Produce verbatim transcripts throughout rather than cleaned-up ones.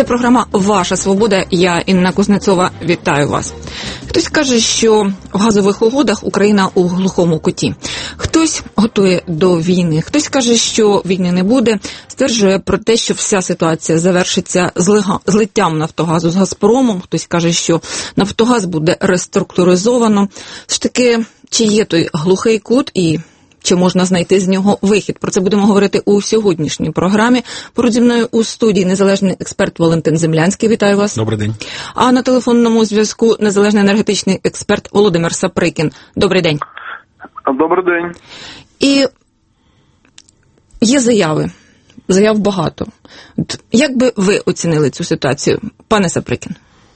Це програма «Ваша свобода». Я, Інна Кузнецова, вітаю вас. Хтось каже, що в газових угодах Україна у глухому куті. Хтось готує до війни, хтось каже, що війни не буде, стверджує про те, що вся ситуація завершиться злиттям «Нафтогазу» з «Газпромом», хтось каже, що «Нафтогаз» буде реструктуризовано. Ж таки, чи є той глухий кут і чи можна знайти з нього вихід? Про це будемо говорити у сьогоднішній програмі. Поруч зі мною у студії незалежний експерт Валентин Землянський. Вітаю вас. Добрий день. А на телефонному зв'язку незалежний енергетичний експерт Володимир Саприкін. Добрий день. Добрий день. І є заяви. Заяв багато. Як би ви оцінили цю ситуацію, пане Саприкін?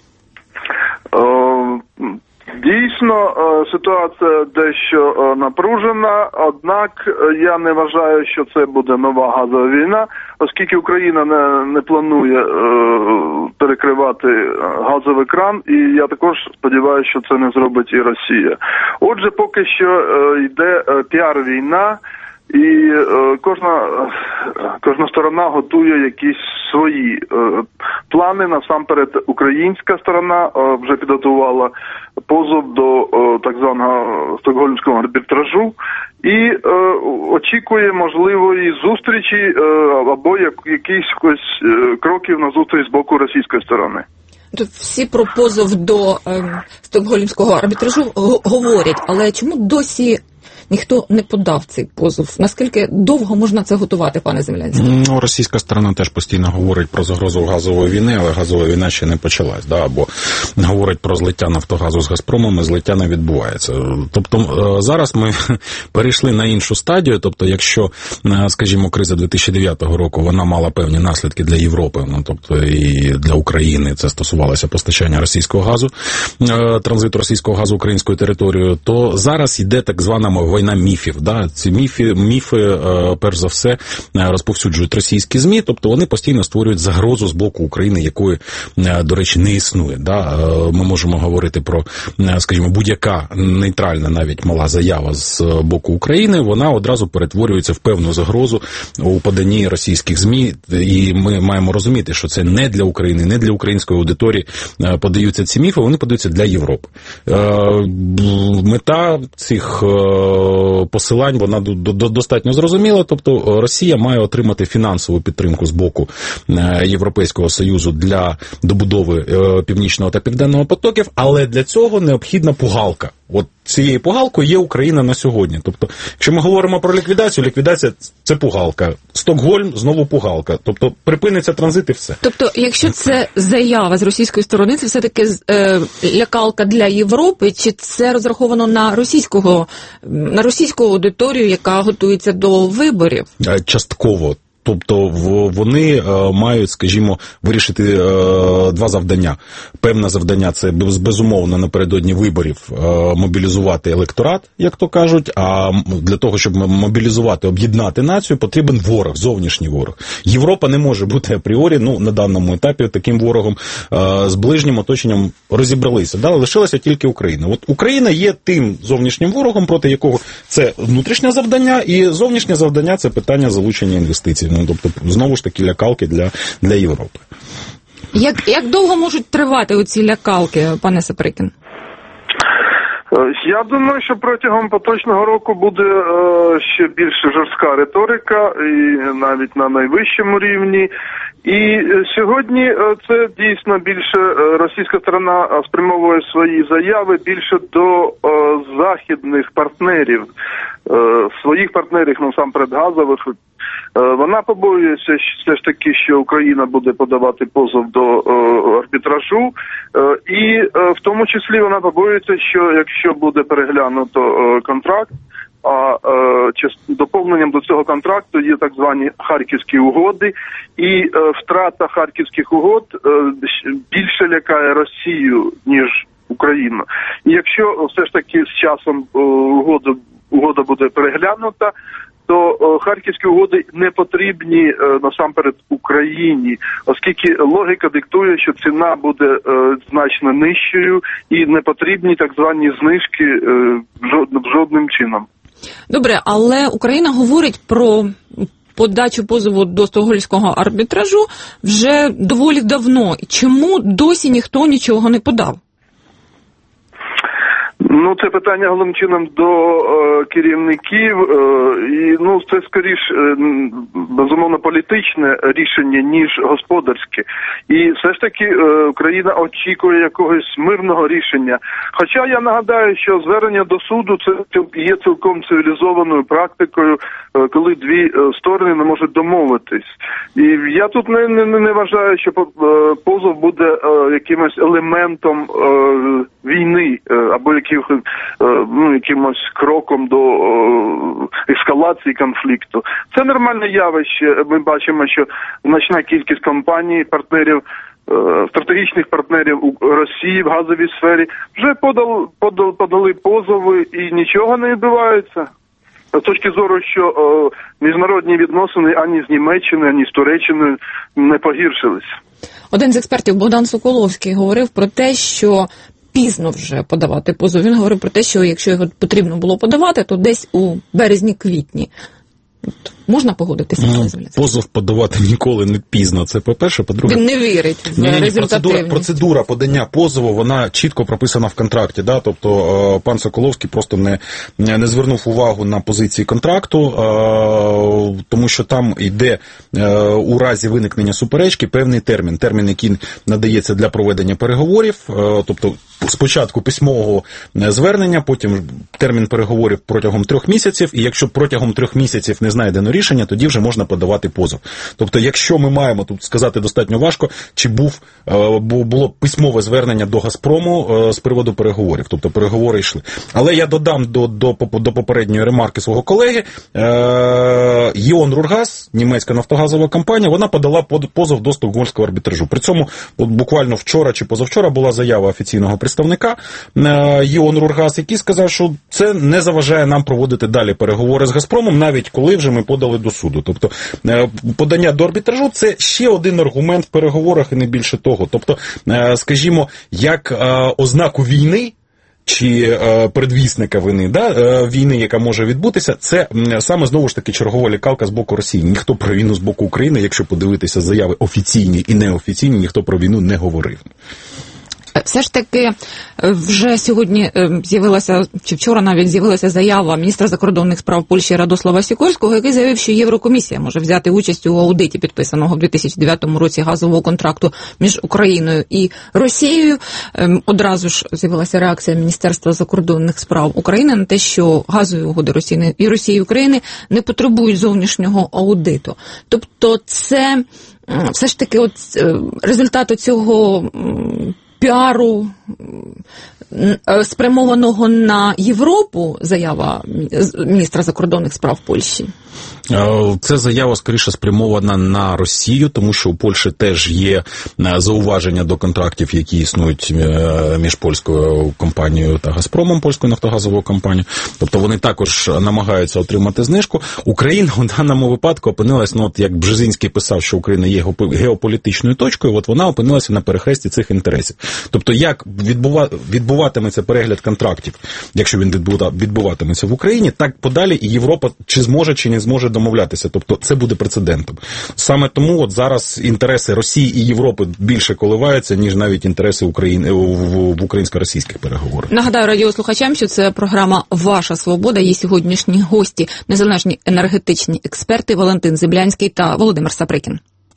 Дійсно, ситуація дещо напружена, однак я не вважаю, що це буде нова газова війна, оскільки Україна не, не планує е, перекривати газовий кран, і я також сподіваюся, що це не зробить і Росія. Отже, поки що е, йде е, піар-війна, і е, кожна, е, кожна сторона готує якісь свої е, плани. Насамперед, українська сторона е, вже підготувала позов до е, так званого стокгольмського арбітражу і е, очікує можливої зустрічі е, або як, якихось е, кроків на зустріч з боку російської сторони. Тут всі про позов до е, стокгольмського арбітражу говорять, але чому досі ніхто не подав цей позов? Наскільки довго можна це готувати, пане Землянський? Ну, російська сторона теж постійно говорить про загрозу газової війни, але газова війна ще не почалась. Да? Або говорить про злиття «Нафтогазу» з «Газпромом», і злиття не відбувається. Тобто зараз ми перейшли на іншу стадію. Тобто, якщо, скажімо, криза дві тисячі дев'ятого року, вона мала певні наслідки для Європи, ну, тобто і для України, це стосувалося постачання російського газу, транзиту російського газу українською територією, то зараз йде так звана війна міфів. Да? Ці міфи, міфи, перш за все, розповсюджують російські ЗМІ, тобто вони постійно створюють загрозу з боку України, якої, до речі, не існує. Да? Ми можемо говорити про, скажімо, будь-яка нейтральна, навіть мала заява з боку України, вона одразу перетворюється в певну загрозу у поданні російських ЗМІ, і ми маємо розуміти, що це не для України, не для української аудиторії подаються ці міфи, вони подаються для Європи. Мета цих посилань, вона достатньо зрозуміла, тобто Росія має отримати фінансову підтримку з боку Європейського Союзу для добудови Північного та Південного потоків, але для цього необхідна пугалка. От цією пугалкою є Україна на сьогодні. Тобто, якщо ми говоримо про ліквідацію, ліквідація – це пугалка. Стокгольм – знову пугалка. Тобто, припиниться транзит і все. Тобто, якщо це заява з російської сторони, це все-таки е, лякалка для Європи, чи це розраховано на російського, на російську аудиторію, яка готується до виборів? Частково. Тобто вони е, мають, скажімо, вирішити е, два завдання. Певне завдання – це безумовно напередодні виборів е, мобілізувати електорат, як то кажуть, а для того, щоб мобілізувати, об'єднати націю, потрібен ворог, зовнішній ворог. Європа не може бути апріорі, ну, на даному етапі, таким ворогом. Е, з ближнім оточенням розібралися, да? Лишилася тільки Україна. От Україна є тим зовнішнім ворогом, проти якого це внутрішнє завдання, і зовнішнє завдання – це питання залучення інвестицій. Ну, тобто, знову ж таки, лякалки для, для Європи. Як, як довго можуть тривати оці лякалки, пане Саприкін? Я думаю, що протягом поточного року буде е, ще більш жорстка риторика, і навіть на найвищому рівні. І сьогодні це дійсно більше російська сторона спрямовує свої заяви більше до е, західних партнерів, е, своїх партнерів, насамперед газових. Е, вона побоюється все ж таки, що Україна буде подавати позов до е, арбітражу, е, і е, в тому числі вона побоюється, що якщо буде переглянуто е, контракт, а е, доповненням до цього контракту є так звані Харківські угоди, і е, втрата Харківських угод е, більше лякає Росію, ніж Україну. І якщо все ж таки з часом е, угода, угода буде переглянута, то е, Харківські угоди не потрібні е, насамперед Україні, оскільки логіка диктує, що ціна буде е, значно нижчою і не потрібні так звані знижки е, жод, жодним чином. Добре, але Україна говорить про подачу позову до Стокгольмського арбітражу вже доволі давно. Чому досі ніхто нічого не подав? Ну, це питання головним чином до е, керівників, е, і ну це скоріш е, безумовно політичне рішення, ніж господарське. І все ж таки е, Україна очікує якогось мирного рішення. Хоча я нагадаю, що звернення до суду це є цілком цивілізованою практикою, е, коли дві е, сторони не можуть домовитись. І я тут не не, не вважаю, що е, позов буде е, якимось елементом е, війни е, або яким ну, якимось кроком до ескалації конфлікту. Це нормальне явище. Ми бачимо, що значна кількість компаній, партнерів, стратегічних партнерів у Росії в газовій сфері вже подали, подали, подали позови і нічого не відбувається. З точки зору, що о, міжнародні відносини ані з Німеччиною, ані з Туреччиною не погіршились. Один з експертів, Богдан Соколовський, говорив про те, що пізно вже подавати позов. Він говорив про те, що якщо його потрібно було подавати, то десь у березні-квітні. Можна погодитися з цим? Позов подавати ніколи не пізно. Це по-перше, по-друге... Він не вірить в результативність. Процедура, процедура подання позову, вона чітко прописана в контракті. Да? Тобто пан Соколовський просто не, не звернув увагу на позиції контракту, тому що там йде у разі виникнення суперечки певний термін. Термін, який надається для проведення переговорів, тобто спочатку письмового звернення, потім термін переговорів протягом трьох місяців, і якщо протягом трьох місяців не знайдено рішення, тоді вже можна подавати позов. Тобто, якщо ми маємо, тут сказати достатньо важко, чи був, було письмове звернення до «Газпрому» з приводу переговорів, тобто переговори йшли. Але я додам до, до, до попередньої ремарки свого колеги, ЄОН «Рургаз», німецька нафтогазова компанія, вона подала позов до Стокгольмського арбітражу. При цьому буквально вчора чи позавчора була заява офіційного представника ЄОН «Рургаз», який сказав, що це не заважає нам проводити далі переговори з «Газпромом», навіть коли вже ми подали до суду. Тобто подання до арбітражу – це ще один аргумент в переговорах і не більше того. Тобто, скажімо, як ознаку війни чи передвісника війни, да, війни, яка може відбутися, це саме, знову ж таки, чергова лякалка з боку Росії. Ніхто про війну з боку України, якщо подивитися заяви офіційні і неофіційні, ніхто про війну не говорив. Все ж таки, вже сьогодні з'явилася, чи вчора навіть з'явилася заява міністра закордонних справ Польщі Радослава Сікорського, який заявив, що Єврокомісія може взяти участь у аудиті, підписаного в дві тисячі дев'ятому році газового контракту між Україною і Росією. Одразу ж з'явилася реакція Міністерства закордонних справ України на те, що газові угоди Росії і Росії і України не потребують зовнішнього аудиту. Тобто це все ж таки от результат цього піару, спрямованого на Європу, заява міністра закордонних справ Польщі? Це заява, скоріше, спрямована на Росію, тому що у Польщі теж є зауваження до контрактів, які існують між польською компанією та «Газпромом», польською нафтогазовою компанією. Тобто вони також намагаються отримати знижку. Україна у даному випадку опинилась, ну от як Бжезинський писав, що Україна є геополітичною точкою, от вона опинилася на перехресті цих інтересів. Тобто як відбува... відбуватиметься перегляд контрактів, якщо він відбуватиметься в Україні, так подалі і Європа чи зможе, чи не зможе домовлятися. Тобто це буде прецедентом. Саме тому от зараз інтереси Росії і Європи більше коливаються, ніж навіть інтереси України в українсько-російських переговорах. Нагадаю радіослухачам, що це програма «Ваша свобода». Її сьогоднішні гості – незалежні енергетичні експерти Валентин Зиблянський та Володимир Саприкін.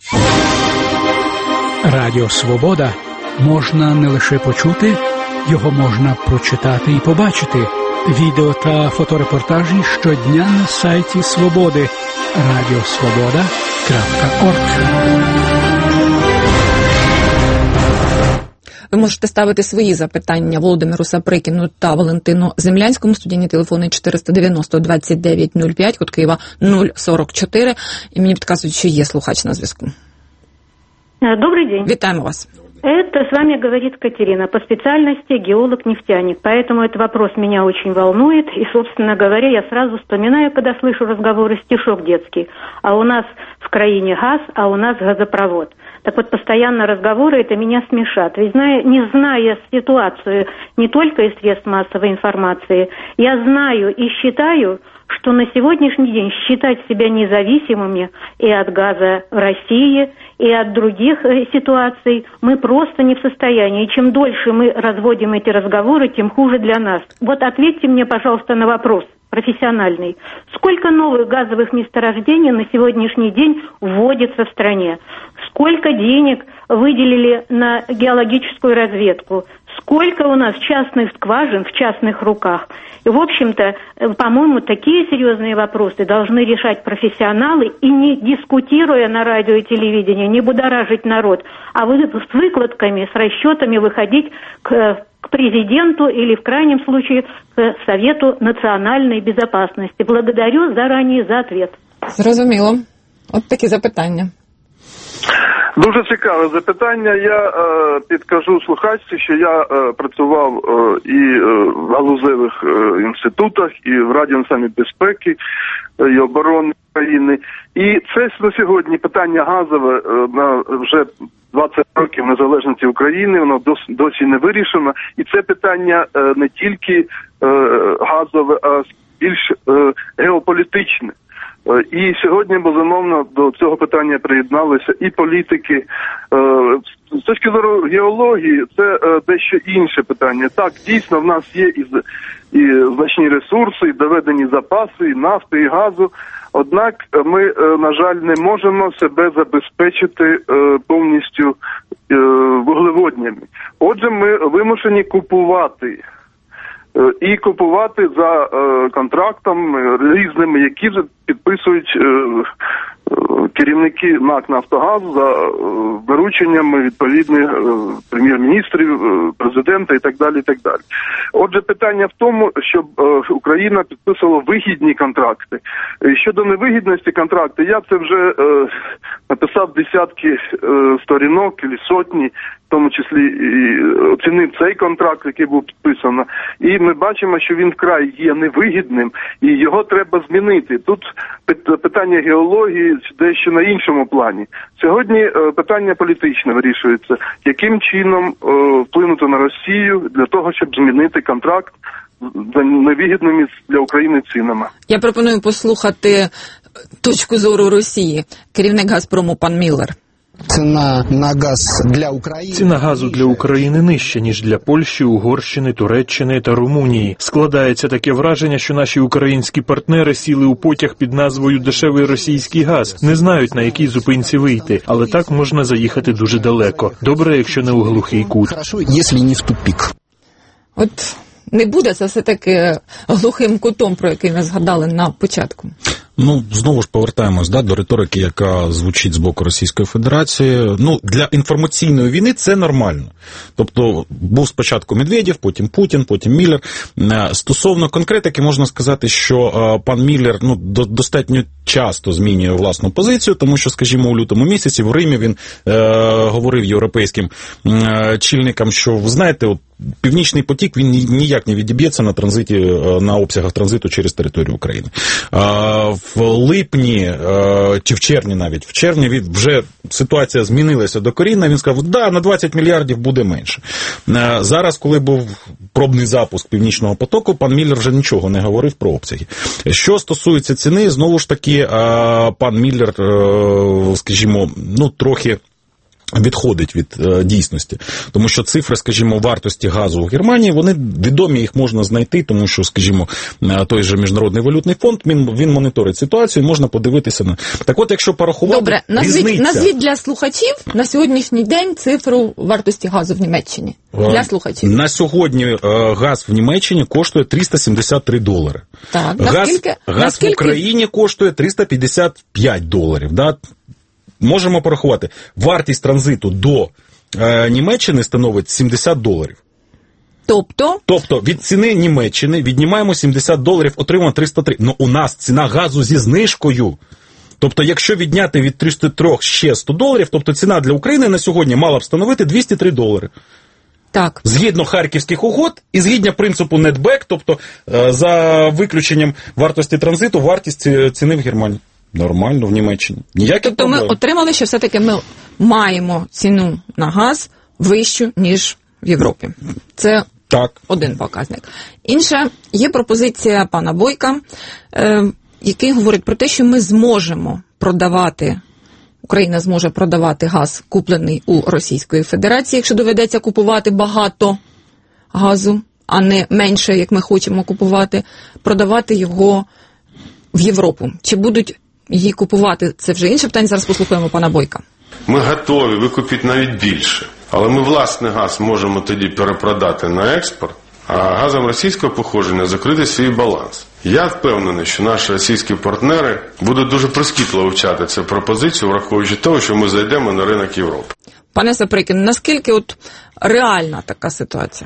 Радіо «Свобода» можна не лише почути, його можна прочитати і побачити. Відео та фоторепортажі щодня на сайті Свободи радіосвобода крапка орг. Ви можете ставити свої запитання Володимиру Саприкіну та Валентину Землянському. Студійні телефони чотириста дев'яносто двадцять дев'ять нуль п'ять, код Києва нуль сорок чотири. І мені підказують, що є слухач на зв'язку. Добрый день. Вітаємо вас. Это с вами говорит Катерина, по специальности геолог-нефтяник, поэтому этот вопрос меня очень волнует, и, собственно говоря, я сразу вспоминаю, когда слышу разговоры, стишок детский, а у нас в краине газ, а у нас газопровод. Так вот, постоянно разговоры это меня смешат. Ведь зная, не зная ситуацию не только из средств массовой информации, я знаю и считаю, что на сегодняшний день считать себя независимыми и от газа в России, и от других э, ситуаций мы просто не в состоянии. И чем дольше мы разводим эти разговоры, тем хуже для нас. Вот ответьте мне, пожалуйста, на вопрос профессиональный. Сколько новых газовых месторождений на сегодняшний день вводится в стране? Сколько денег выделили на геологическую разведку? Сколько у нас частных скважин в частных руках? И, в общем-то, по-моему, такие серьезные вопросы должны решать профессионалы и не дискутируя на радио и телевидении, не будоражить народ, а вы с выкладками, с расчетами выходить к, к президенту или, в крайнем случае, к Совету национальной безопасности. Благодарю заранее за ответ. Зрозуміло. От такі запитання. Дуже цікаве запитання. Я е, підкажу слухачці, що я е, працював е, і е, в галузевих е, інститутах, і в Раді національної безпеки е, і оборони України. І це на сьогодні питання газове е, на вже двадцять років незалежності України, воно досі, досі не вирішено. І це питання е, не тільки е, газове, а більш е, геополітичне. І сьогодні, безумовно, до цього питання приєдналися і політики. З точки зору геології, це дещо інше питання. Так, дійсно, в нас є і, і значні ресурси, і доведені запаси, і нафти, і газу. Однак ми, на жаль, не можемо себе забезпечити повністю вуглеводнями. Отже, ми вимушені купувати. І купувати за е, контрактом різними, які вже підписують е, е, керівники НАК «Нафтогаз» за е, дорученнями відповідних е, прем'єр-міністрів, е, президента і так далі, і так далі. Отже, питання в тому, щоб е, Україна підписувала вигідні контракти. І щодо невигідності контракту, я це вже е, написав десятки е, сторінок, або сотні, в тому числі і оцінив цей контракт, який був підписано. І ми бачимо, що він вкрай є невигідним, і його треба змінити. Тут питання геології дещо на іншому плані. Сьогодні питання політичне вирішується. Яким чином вплинути на Росію для того, щоб змінити контракт за невигідними для України цінами? Я пропоную послухати точку зору Росії. Керівник «Газпрому» пан Міллер. Ціна на газ для України. Ціна газу для України нижча, ніж для Польщі, Угорщини, Туреччини та Румунії. Складається таке враження, що наші українські партнери сіли у потяг під назвою «Дешевий російський газ». Не знають, на якій зупинці вийти, але так можна заїхати дуже далеко. Добре, якщо не у глухий кут. Хорошо, якщо не в тупик. От не буде це все-таки глухим кутом, про який ми згадали на початку. Ну, знову ж повертаємось да, до риторики, яка звучить з боку Російської Федерації. Ну, для інформаційної війни це нормально. Тобто, був спочатку Медведєв, потім Путін, потім Міллер. Стосовно конкретики, можна сказати, що пан Міллер ну, достатньо часто змінює власну позицію, тому що, скажімо, у лютому місяці в Римі він е, говорив європейським е, чільникам, що, ви знаєте, от, Північний потік, він ніяк не відіб'ється на транзиті, на обсягах транзиту через територію України. В липні, чи в червні навіть, в червні вже ситуація змінилася докорінно, він сказав, да, на двадцять мільярдів буде менше. Зараз, коли був пробний запуск Північного потоку, пан Міллер вже нічого не говорив про обсяги. Що стосується ціни, знову ж таки, пан Міллер, скажімо, ну, трохи відходить від е, дійсності. Тому що цифри, скажімо, вартості газу в Германії, вони відомі, їх можна знайти, тому що, скажімо, той же Міжнародний валютний фонд, він, він моніторить ситуацію, можна подивитися на... Так от, якщо порахувати... Добре, назвіть, різниця... назвіть для слухачів на сьогоднішній день цифру вартості газу в Німеччині. Для слухачів. На сьогодні е, газ в Німеччині коштує триста сімдесят три долари. Так, газ наскільки... газ наскільки... в Україні коштує триста п'ятдесят п'ять доларів, да? Можемо порахувати. Вартість транзиту до е, Німеччини становить сімдесят доларів. Тобто? Тобто від ціни Німеччини віднімаємо сімдесят доларів, отримуємо триста три. Ну у нас ціна газу зі знижкою. Тобто якщо відняти від триста три ще сто доларів, тобто ціна для України на сьогодні мала б становити двісті три долари. Так. Згідно Харківських угод і згідно принципу нетбек, тобто е, за виключенням вартості транзиту, вартість ціни в Германії. Нормально в Німеччині. Ніякі тобто проблеми. ми отримали, що все-таки ми маємо ціну на газ вищу, ніж в Європі. Це так. Один показник. Інша, є пропозиція пана Бойка, е, який говорить про те, що ми зможемо продавати, Україна зможе продавати газ, куплений у Російської Федерації, якщо доведеться купувати багато газу, а не менше, як ми хочемо купувати, продавати його в Європу. Чи будуть її купувати? Це вже інше питання. Зараз послухаємо пана Бойка. Ми готові викупити навіть більше. Але ми власний газ можемо тоді перепродати на експорт, а газом російського походження закрити свій баланс. Я впевнений, що наші російські партнери будуть дуже прискіпливо вивчати цю пропозицію, враховуючи того, що ми зайдемо на ринок Європи. Пане Саприкін, наскільки от реальна така ситуація?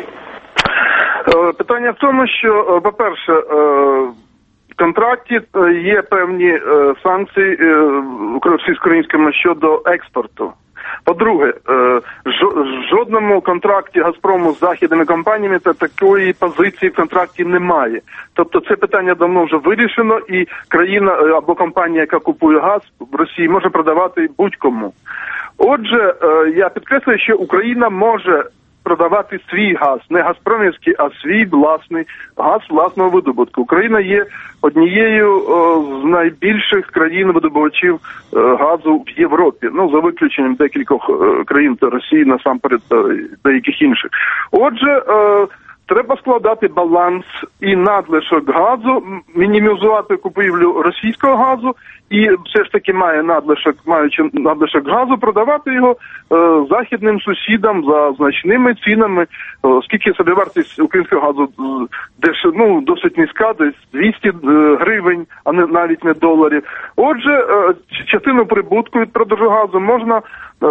Питання в тому, що, по-перше, в контракті є певні санкції російсько-українському щодо експорту. По-друге, в жодному контракті «Газпрому» з західними компаніями та такої позиції в контракті немає. Тобто це питання давно вже вирішено, і країна або компанія, яка купує газ в Росії, може продавати будь-кому. Отже, я підкреслюю, що Україна може продавати свій газ, не газпромівський, а свій власний газ власного видобутку. Україна є однією о, з найбільших країн-видобувачів е, газу в Європі, ну, за виключенням декількох е, країн, та Росії, насамперед, та деяких інших. Отже, е, треба складати баланс і надлишок газу, мінімізувати купівлю російського газу, і все ж таки має надлишок, маючи надлишок газу, продавати його е, західним сусідам за значними цінами, оскільки собівартість українського газу деш, ну, досить низька, десь двісті гривень, а не навіть не доларів. Отже, е, частину прибутку від продажу газу можна е,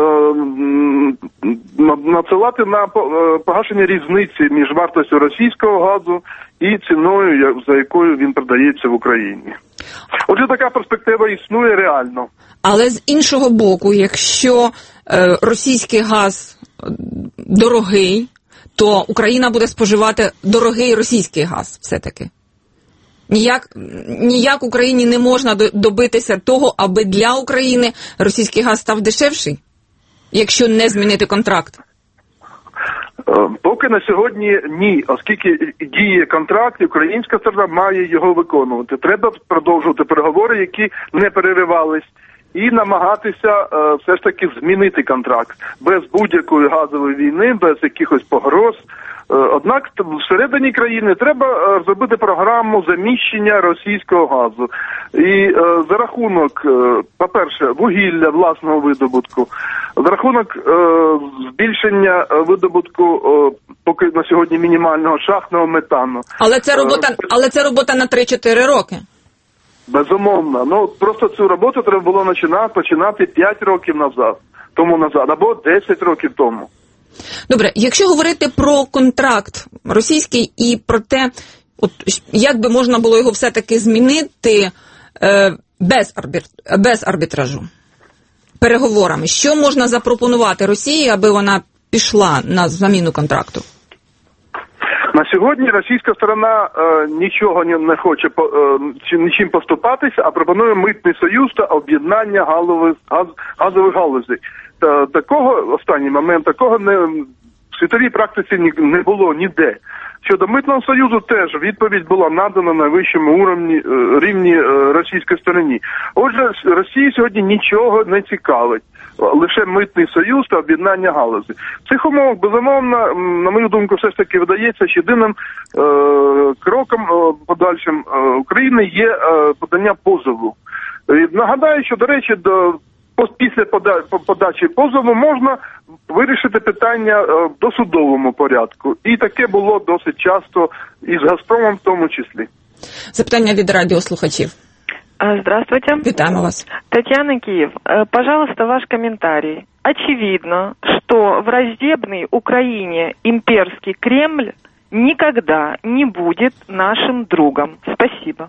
надсилати на погашення різниці між вартістю російського газу і ціною, за якою він продається в Україні. Отже, така перспектива існує реально. Але з іншого боку, якщо е, російський газ дорогий, то Україна буде споживати дорогий російський газ все-таки. Ніяк, ніяк Україні не можна добитися того, аби для України російський газ став дешевший, якщо не змінити контракт. Поки на сьогодні ні, оскільки діє контракт, українська сторона має його виконувати. Треба продовжувати переговори, які не переривались, і намагатися е, все ж таки змінити контракт без будь-якої газової війни, без якихось погроз. Е, однак всередині країни треба е, зробити програму заміщення російського газу. І е, за рахунок, е, по-перше, вугілля власного видобутку, за рахунок е, збільшення видобутку е, поки на сьогодні мінімального шахтного метану. Але це робота, е, але це робота на три-чотири роки. Безумовно. Ну, просто цю роботу треба було починати, починати п'ять років назад, тому назад, або десять років тому. Добре, якщо говорити про контракт російський і про те, от, як би можна було його все-таки змінити е, без, арбір, без арбітражу, переговорами, що можна запропонувати Росії, аби вона пішла на заміну контракту? На сьогодні російська сторона е, нічого не, не хоче по, е, нічим поступатися, а пропонує митний союз та об'єднання галузей, газ, газових галузей. Та, такого, останній момент, такого не, в світовій практиці ні, не було ніде. Щодо митного союзу теж відповідь була надана на вищому уровні, е, рівні е, російської стороні. Отже, Росії сьогодні нічого не цікавить. Лише митний союз та об'єднання галузей. В цих умовах, безумовно, на мою думку, все ж таки видається, що єдиним е, кроком е, подальшим е, України є е, подання позову. І нагадаю, що, до речі, до, після пода, подачі позову можна вирішити питання е, в досудовому порядку. І таке було досить часто і з «Газпромом» в тому числі. Запитання від радіослухачів. Здравствуйте. Вітаємо вас. Татьяна, Киев. Пожалуйста, ваш комментарий. Очевидно, что враждебный Украине имперский Кремль никогда не будет нашим другом. Спасибо.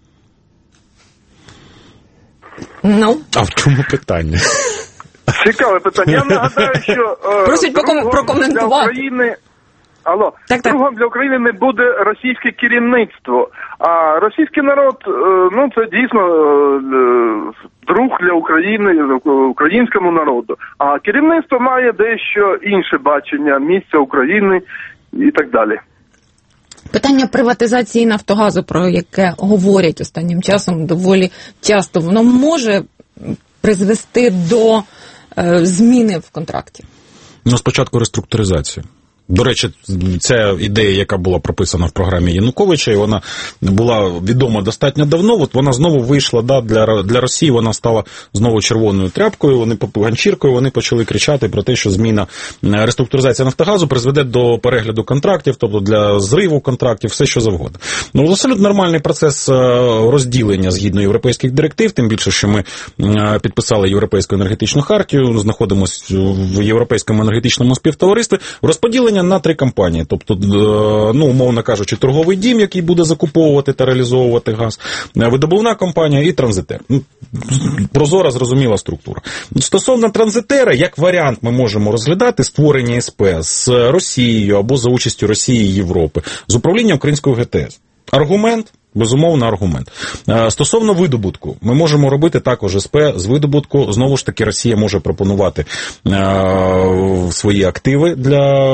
Ну? А в чому питання? Цікаве питання. Я нагадаю, що просить прокоментувати. Для України, Алло, так, так. другом для України не буде російське керівництво, а російський народ, ну це дійсно друг для України, українському народу. А керівництво має дещо інше бачення місця України і так далі. Питання приватизації Нафтогазу, про яке говорять останнім часом доволі часто, воно може призвести до е, зміни в контракті? Ну, спочатку реструктуризацію. До речі, ця ідея, яка була прописана в програмі Януковича, і вона була відома достатньо давно, от вона знову вийшла, да, для, для Росії, вона стала знову червоною тряпкою, вони ганчіркою, вони почали кричати про те, що зміна, реструктуризація Нафтогазу призведе до перегляду контрактів, тобто для зриву контрактів, все що завгодно. Ну, абсолютно нормальний процес розділення згідно європейських директив, тим більше, що ми підписали Європейську енергетичну хартію, знаходимося в Європейському енергетичному співтоваристві, розподілення на три компанії, тобто, ну, умовно кажучи, торговий дім, який буде закуповувати та реалізовувати газ, видобувна компанія і транзитер. Прозора, зрозуміла структура. Стосовно транзитера, як варіант ми можемо розглядати створення СП з Росією або за участю Росії і Європи, з управління українською ГТС. Аргумент? Безумовно, аргумент. Стосовно видобутку, ми можемо робити також СП з видобутку. Знову ж таки, Росія може пропонувати свої активи для,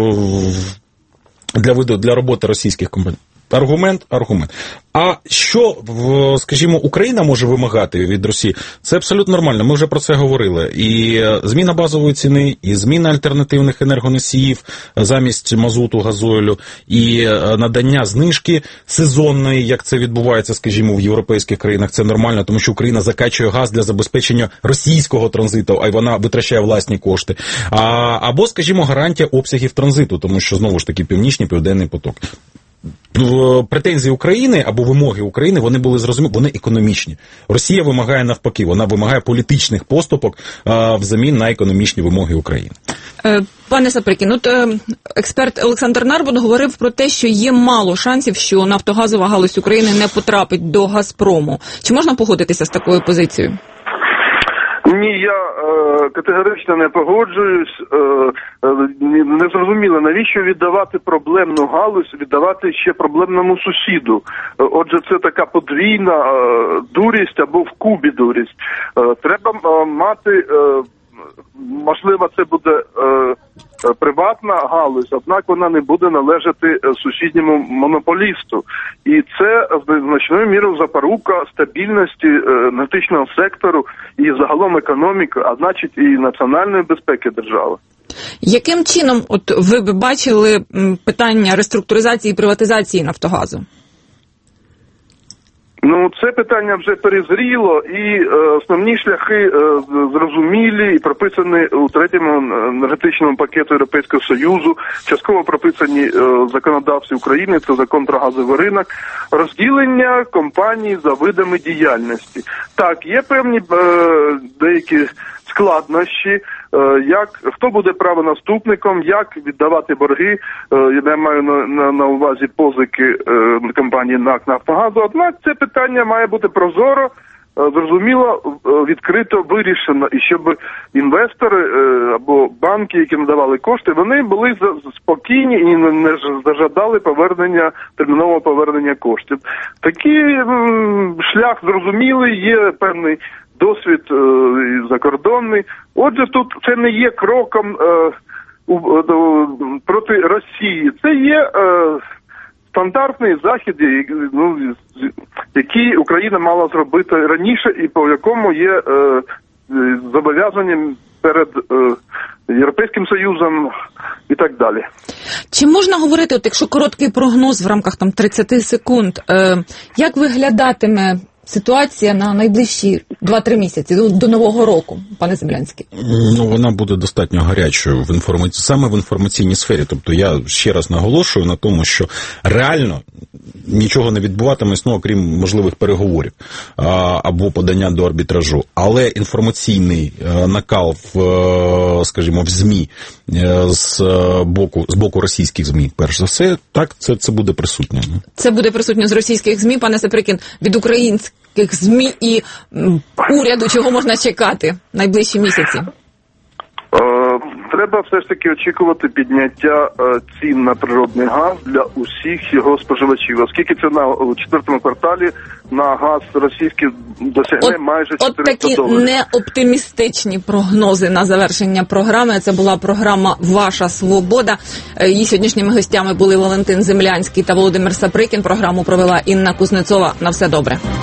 для, виду, для роботи російських компаній. Аргумент, аргумент. А що, скажімо, Україна може вимагати від Росії? Це абсолютно нормально, ми вже про це говорили. І зміна базової ціни, і зміна альтернативних енергоносіїв замість мазуту, газойлю, і надання знижки сезонної, як це відбувається, скажімо, в європейських країнах, це нормально, тому що Україна закачує газ для забезпечення російського транзиту, а й вона витрачає власні кошти. А, або, скажімо, гарантія обсягів транзиту, тому що, знову ж таки, Північний, Південний поток. Претензії України або вимоги України, вони були зрозумілі, вони економічні. Росія вимагає навпаки, вона вимагає політичних поступок а, взамін на економічні вимоги України. Пане Саприкін, от експерт Олександр Нарбут говорив про те, що є мало шансів, що нафтогазова галузь України не потрапить до Газпрому. Чи можна погодитися з такою позицією? Ні, я е, категорично не погоджуюсь. Е, е, не зрозуміло, навіщо віддавати проблемну галузь, віддавати ще проблемному сусіду. Е, отже, це така подвійна е, дурість або в кубі дурість. Е, треба е, мати, е, можливо, це буде е, приватна галузь, однак вона не буде належати сусідньому монополісту. І це значною мірою запорука стабільності енергетичного сектору і загалом економіки, а значить і національної безпеки держави. Яким чином от ви б бачили питання реструктуризації і приватизації Нафтогазу? Ну, це питання вже перезріло, і е, основні шляхи е, зрозумілі і прописані у третьому енергетичному пакету Європейського Союзу, частково прописані е, в законодавстві України, це закон про газовий ринок, розділення компаній за видами діяльності. Так, є певні е, деякі складнощі, як, хто буде правонаступником, як віддавати борги, я маю на, на, на увазі позики компанії НАК «Нафтогазу», однак це питання має бути прозоро, зрозуміло, відкрито вирішено, і щоб інвестори або банки, які надавали кошти, вони були спокійні і не зажадали повернення, термінового повернення коштів. Такий шлях зрозумілий, є певний досвід е, закордонний. Отже, тут це не є кроком е, у, е, проти Росії. Це є е, стандартний захід, ну, який Україна мала зробити раніше і по якому є е, зобов'язанням перед е, Європейським Союзом і так далі. Чи можна говорити, от якщо короткий прогноз в рамках там тридцять секунд, е, як виглядатиме ситуація на найближчі два-три місяці, до, до Нового року, пане Землянський? Ну, вона буде достатньо гарячою в інформаці... саме в інформаційній сфері. Тобто я ще раз наголошую на тому, що реально нічого не відбуватиметься, ну, окрім можливих переговорів а, або подання до арбітражу. Але інформаційний а, накал в, скажімо, в ЗМІ з боку, з боку російських ЗМІ, перш за все, так, це, це буде присутнє. Це буде присутнє з російських ЗМІ, пане Саприкін, від українських ЗМІ і м, уряду, чого можна чекати найближчі місяці? треба все ж таки очікувати підняття е, цін на природний газ для усіх його споживачів, оскільки ціна у четвертому кварталі на газ російський досягне от, майже от чотириста такі доларів. неоптимістичні прогнози на завершення програми. Це була програма «Ваша свобода». Її сьогоднішніми гостями були Валентин Землянський та Володимир Саприкін. Програму провела Інна Кузнецова. На все добре.